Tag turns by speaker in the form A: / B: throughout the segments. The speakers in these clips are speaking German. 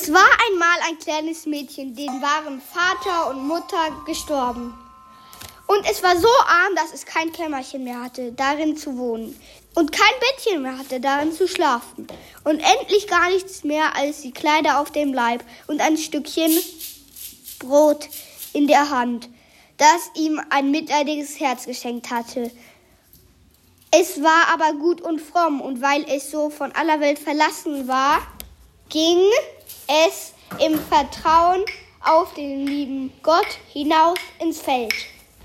A: Es war einmal ein kleines Mädchen, denen waren Vater und Mutter gestorben. Und es war so arm, dass es kein Kämmerchen mehr hatte, darin zu wohnen. Und kein Bettchen mehr hatte, darin zu schlafen. Und endlich gar nichts mehr als die Kleider auf dem Leib und ein Stückchen Brot in der Hand, das ihm ein mitleidiges Herz geschenkt hatte. Es war aber gut und fromm, und weil es so von aller Welt verlassen war, ging es im Vertrauen auf den lieben Gott hinaus ins Feld.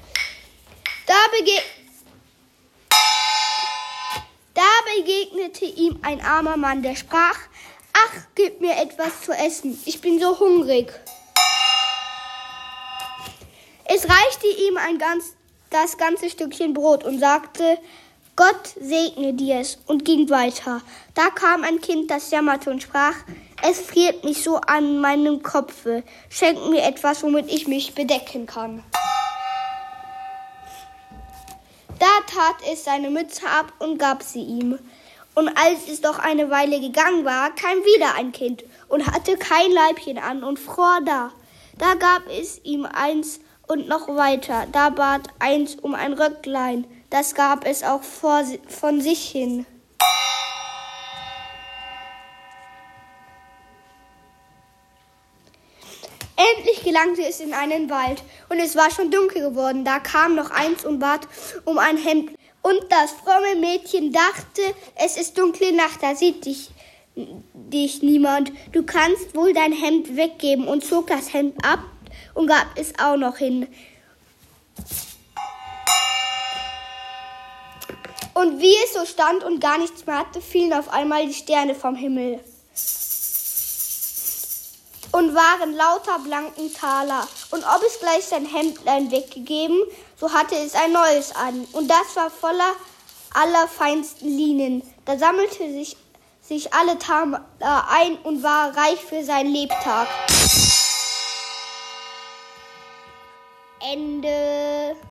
A: Da begegnete ihm ein armer Mann, der sprach: »Ach, gib mir etwas zu essen, ich bin so hungrig.« Es reichte ihm das ganze Stückchen Brot und sagte: »Gott segne dir es«, und ging weiter. Da kam ein Kind, das jammerte und sprach: »Es friert mich so an meinem Kopfe, schenk mir etwas, womit ich mich bedecken kann.« Da tat es seine Mütze ab und gab sie ihm. Und als es doch eine Weile gegangen war, kam wieder ein Kind und hatte kein Leibchen an und fror da. Da gab es ihm eins und noch weiter. Da bat eins um ein Röcklein, das gab es auch von sich hin. Endlich gelangte es in einen Wald, und es war schon dunkel geworden. Da kam noch eins und bat um ein Hemd. Und das fromme Mädchen dachte, es ist dunkle Nacht, da sieht dich niemand. Du kannst wohl dein Hemd weggeben, und zog das Hemd ab und gab es auch noch hin. Und wie es so stand und gar nichts mehr hatte, fielen auf einmal die Sterne vom Himmel und waren lauter blanken Taler. Und ob es gleich sein Hemdlein weggegeben, so hatte es ein neues an. Und das war voller allerfeinsten Linien. Da sammelte sich alle Taler ein und war reich für seinen Lebtag. Ende.